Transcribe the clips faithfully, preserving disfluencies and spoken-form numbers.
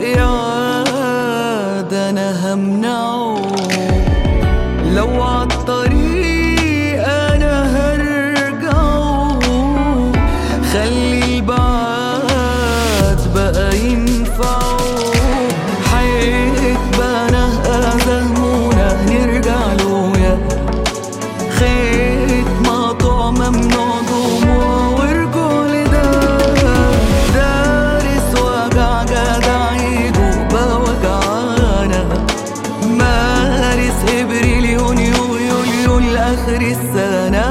يعاد أنا همنعه، لو عالطريق أنا هرجعه، خلي البعاد بقى ينفعه، حيتبنى أزهمونا نرجع له يا خيط مقطوع ممنوع دموع ورجوع لده، دارس وجع جدع يدوب وجعانا، مارس ابريليون يوليو يول آخر السنة.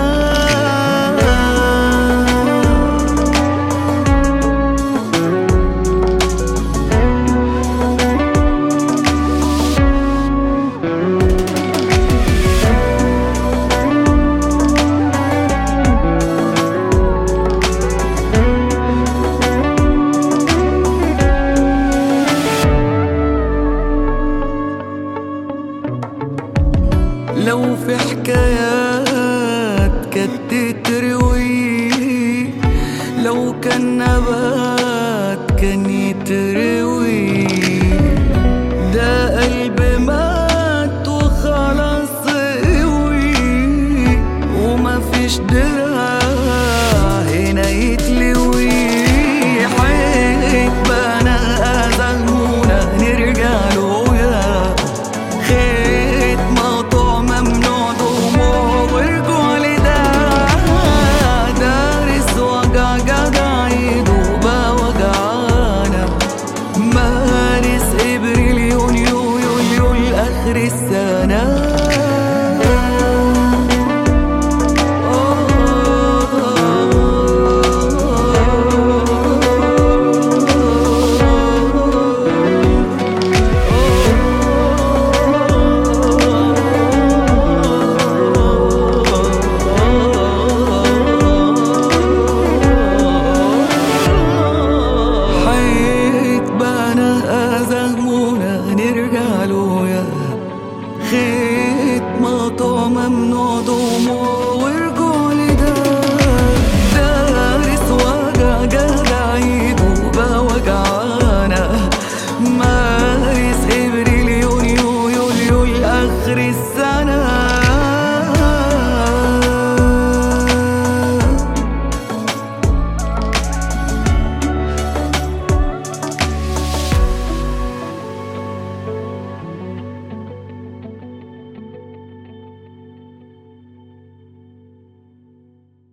لو في حكايات كانت تتروي، لو كان نبات كان يتروي،